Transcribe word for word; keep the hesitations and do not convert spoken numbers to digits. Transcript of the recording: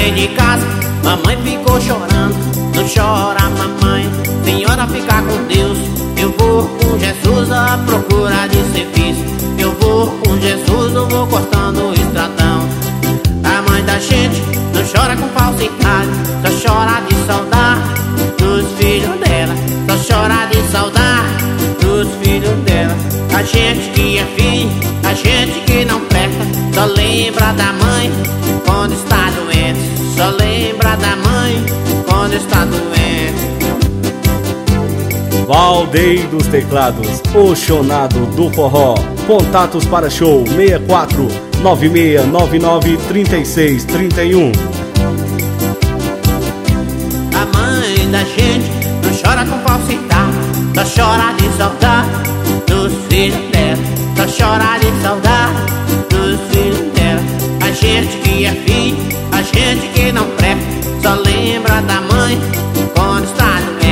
saí de casa, mamãe ficou chorando. Não chora, mamãe, senhora fica com Deus. Eu vou com Jesus à procura de serviço. Eu vou com Jesus, não vou cortando o estradão. A mãe da gente não chora com falsidade, só chora de saudade dos filhos dela. Só chora de saudade dos filhos dela. A gente que é filho, a gente que não presta, só lembra da mãe quando está doente. Só lembra da mãe quando está doente. Valdeir dos Teclados, o Chonado do Forró. Contatos para show seis quatro nove seis nove nove três seis três um. A mãe da gente não chora com falsidade, só chora de saudade dos filhos dela. Só chora de saudade dos filhos dela. A gente que é filho, a gente que não presta, só lembra da mãe quando está doente.